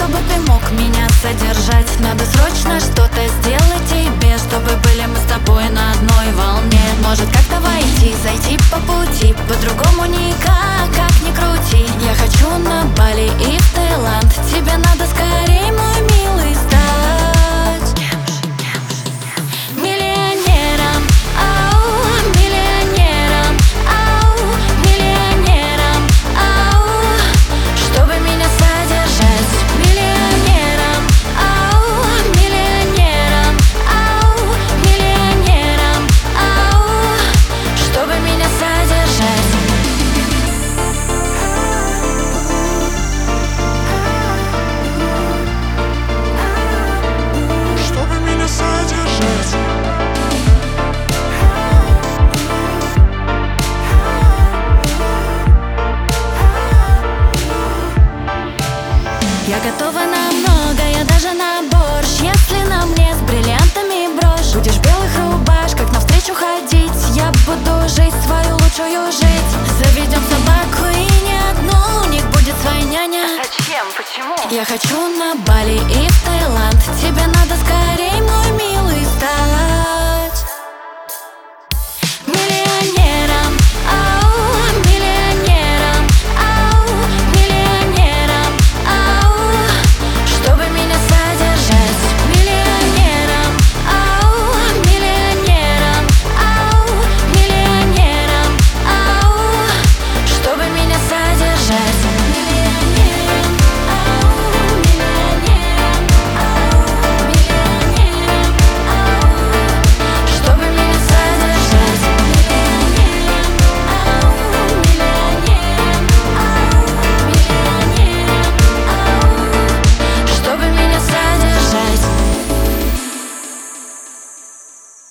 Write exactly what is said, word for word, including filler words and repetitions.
чтобы ты мог меня содержать. Надо срочно что-то сделать тебе, чтобы были мы с тобой на одной волне. Может как-то войти, зайти по пути, по-другому никак, как ни крути. Я хочу на Бали и в Таиланд, тебе надо скорей, мой милый, стать миллионером, ау, миллионером, ау, миллионером, ау, чтобы меня содержать. Миллионером, ау, миллионером, ау, миллионером, ау, чтобы меня содержать. Чтобы меня содержать. Я готова на многое, даже на борщ, если на мне с бриллиантами брошь. Будешь в белых рубашках навстречу ходить, я буду жизнь свою лучшую жить. Заведем собаку и не одну, у них будет своя няня. Зачем? Почему? Я хочу на Бали и в Таиланд, тебе надо скорей, мой милый, стать